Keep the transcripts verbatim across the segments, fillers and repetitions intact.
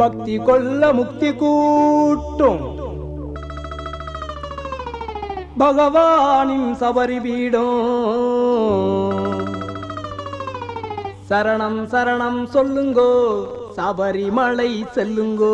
பக்தி கொள்ள முக்தி கூட்டும் பகவானின் சபரி பீடம். சரணம் சரணம் சொல்லுங்கோ, சபரிமலை செல்லுங்கோ.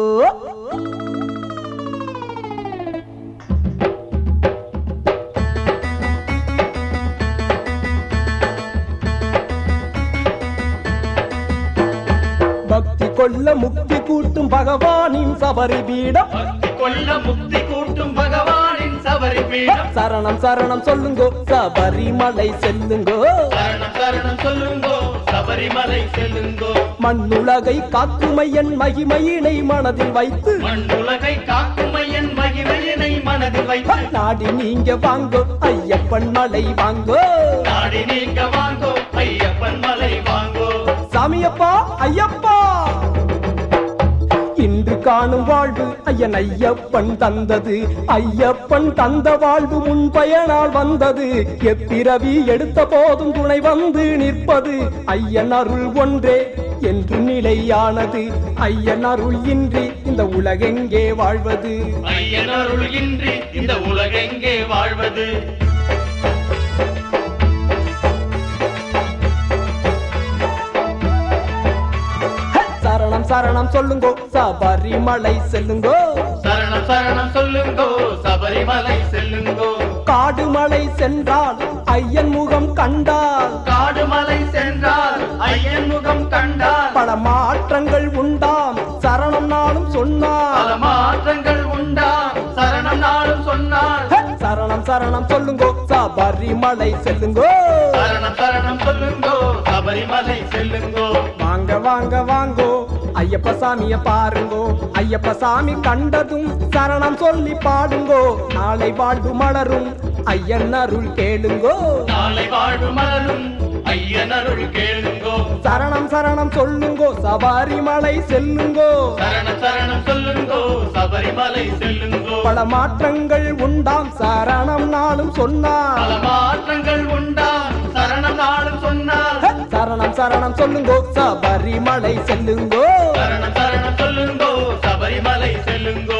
பக்தி கொள்ள முக்தி கூட்டும் பகவானின் சபரி பீடம். பக்தி கொள்ள முக்தி கூட்டும் பகவானின் சபரி பீடம். சரணம் சரணம் சொல்லுங்கோ, சபரிமலை செல்லுங்கோ. சரணம் சரணம் சொல்லுங்கோ, சபரிமலை செல்லுங்கோ. மண்ணுலகை காக்குமையன் மகிமையினை மனதில் வைத்து, மண்ணுலகை காக்குமையன் மகிமையினை மனதில் வைத்து, நாடி நீங்க வாங்கோ ஐயப்பன் மலை வாங்கோ. நாடி நீங்க வாங்கோ ஐயப்பன் மலை வாங்கோ. சாமியப்பா ஐயப்பா, இன்று காணும் வாழ்வு ஐயன் ஐயப்பன் தந்தது. ஐயப்பன் தந்த வாழ்வு முன் பயனால் வந்தது. எப்பிறவி எடுத்த போதும் துணை வந்து நிற்பது. ஐயன் அருள் ஒன்றே என்று நிலையானது. ஐயன் அருள் இன்றி இந்த உலகெங்கே வாழ்வது? ஐயன் அருள் இன்றி இந்த உலகெங்கே வாழ்வது? சரணம் சரணம் சொல்லுங்கோ, சபரிமலை செல்லுங்கோ. சரணம் சரணம் சொல்லுங்கோ, சபரிமலை செல்லுங்கோ. காடுமலை சென்றால் ஐயன் முகம் கண்டால், காடுமலை சென்றால் ஐயன் முகம் கண்டால், பல மாற்றங்கள் உண்டாம் சரணம் நாளும் சொன்னார். பல மாற்றங்கள் உண்டாம் சரணம் நாளும் சொன்னார். சரணம் சரணம் சொல்லுங்கோ, சபரிமலை செல்லுங்கோ. சரணம் சரணம் சொல்லுங்கோ, சபரிமலை செல்லுங்கோ. வாங்க வாங்க வாங்கோ ஐயப்ப சாமிய பாருங்கோ. ஐயப்ப சாமி கண்டதும் சரணம் சொல்லி பாடுங்கோ. நாளை வாழ்வு மலரும் ஐயன் அருள் கேளுங்கோ. நாளை வாழ்வு மலரும் ஐயன் அருள் கேளுங்கோ. சரணம் சரணம் சொல்லுங்கோ, சபரிமலை செல்லுங்கோ. சரணம் சரணம் சொல்லுங்கோ, சபரிமலை செல்லுங்கோ. பல மாற்றங்கள் உண்டாம் சரணம் நாளும் சொன்னார். பல மாற்றங்கள் உண்டாம் சரணம் நாளும் சொன்னார். சரணம் சரணம் சொல்லுங்கோ, சபரிமலை செல்லுங்கோ. சரணம் சரணம் சொல்லுங்கோ, சபரிமலை செல்லுங்கோ.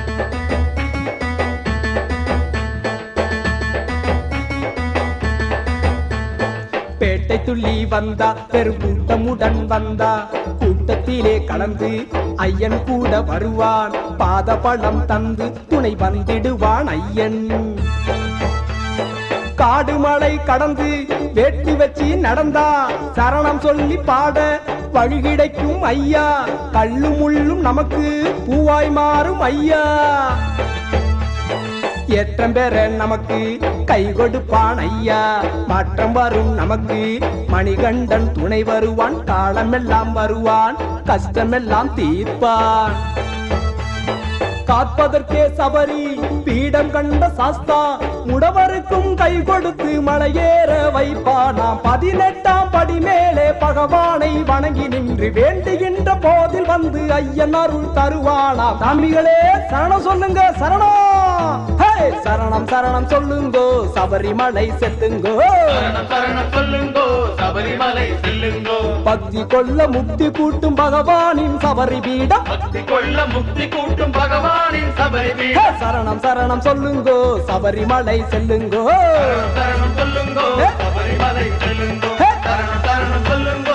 பேட்டை துள்ளி வந்தா பெருங்கூட்டமுடன் வந்தா. கூட்டத்திலே கலந்து ஐயன் கூட வருவான். பாத பழம் தந்து துணை வந்திடுவான் ஐயன். காடுமலை கடந்து வேட்டி வச்சு நடந்தா சரணம் சொல்லி பாட வழி கிடைக்கும் ஐயா. கள்ளு முள்ளும் நமக்கு பூவாய் மாறும் ஐயா. ஏற்றம் பெற நமக்கு கை கொடுப்பான் ஐயா. மாற்றம் வரும் நமக்கு மணிகண்டன் துணை வருவான். காலமெல்லாம் வருவான், கஷ்டமெல்லாம் தீர்ப்பான். காப்பதற்கே சபரி பீடம் கண்ட சாஸ்தா. முடவருக்கும் கை கொடுத்து மலையேற வைப்பா. நாம் பதினெட்டாம் படி மேலே பகவானை வணங்கி நின்று வேண்டுகின்ற போதில் வந்து ஐயன் அருள் தருவானாம். தம்பிகளே சரணம் சொல்லுங்க, சரணம். சரணம் சரணம் சொல்லுங்கோ, சபரிமலை செல்லுங்கோ. சரணம் சரணம் சொல்லுங்கோ, சபரிமலை செல்லுங்கோ. பக்தி கொள்ள முக்தி கூட்டும் பகவானின் சபரி பீடம். பக்தி கொள்ள முக்தி கூட்டும் பகவானின் சபரி பீடம். சரணம் சரணம் சொல்லுங்கோ, சபரிமலை செல்லுங்கோ. சரணம் சரணம் சொல்லுங்கோ, சபரிமலை செல்லுங்கோ. சரணம் சரணம் சொல்லுங்கோ,